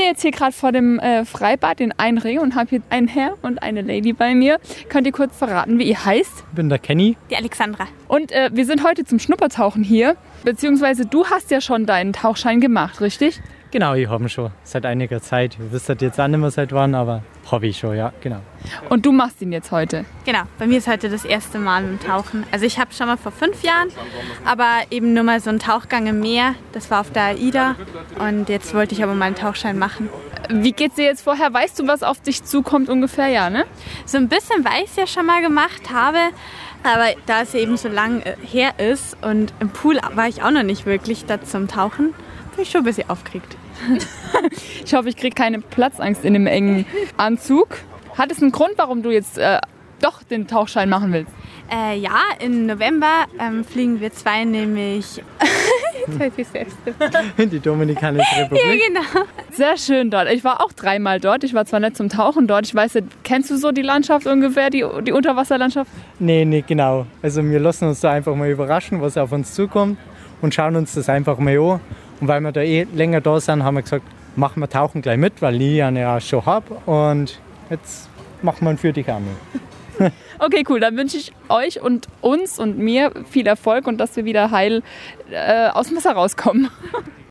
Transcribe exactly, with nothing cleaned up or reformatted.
stehe jetzt hier gerade vor dem äh, Freibad in Einring und habe hier einen Herr und eine Lady bei mir. Könnt ihr kurz verraten, wie ihr heißt? Ich bin der Kenny. Die Alexandra. Und äh, wir sind heute zum Schnuppertauchen hier. Beziehungsweise du hast ja schon deinen Tauchschein gemacht, richtig? Genau, ich habe ihn schon seit einiger Zeit. Ich wüsste jetzt auch nicht mehr seit wann, aber habe ich schon, ja, genau. Und du machst ihn jetzt heute? Genau, bei mir ist heute das erste Mal mit dem Tauchen. Also ich habe schon mal vor fünf Jahren, aber eben nur mal so einen Tauchgang im Meer. Das war auf der AIDA und jetzt wollte ich aber mal einen Tauchschein machen. Wie geht's dir jetzt vorher? Weißt du, was auf dich zukommt ungefähr, ja, ne? So ein bisschen, weil ich es ja schon mal gemacht habe. Aber da es eben so lang her ist und im Pool war ich auch noch nicht wirklich da zum Tauchen, bin ich schon ein bisschen aufgeregt. Ich hoffe, ich kriege keine Platzangst in dem engen Anzug. Hat es einen Grund, warum du jetzt äh, doch den Tauchschein machen willst? Äh, ja, im November ähm, fliegen wir zwei nämlich in die Dominikanische Republik. Ja, genau. Sehr schön dort. Ich war auch dreimal dort. Ich war zwar nicht zum Tauchen dort. Ich weiß nicht, kennst du so die Landschaft ungefähr, die, die Unterwasserlandschaft? Nee, nee, genau. Also wir lassen uns da einfach mal überraschen, was auf uns zukommt und schauen uns das einfach mal an. Und weil wir da eh länger da sind, haben wir gesagt, machen wir Tauchen gleich mit, weil ich ihn ja schon habe. Und jetzt machen wir ihn für dich auch mit. Okay, cool. Dann wünsche ich euch und uns und mir viel Erfolg und dass wir wieder heil äh, aus dem Wasser rauskommen.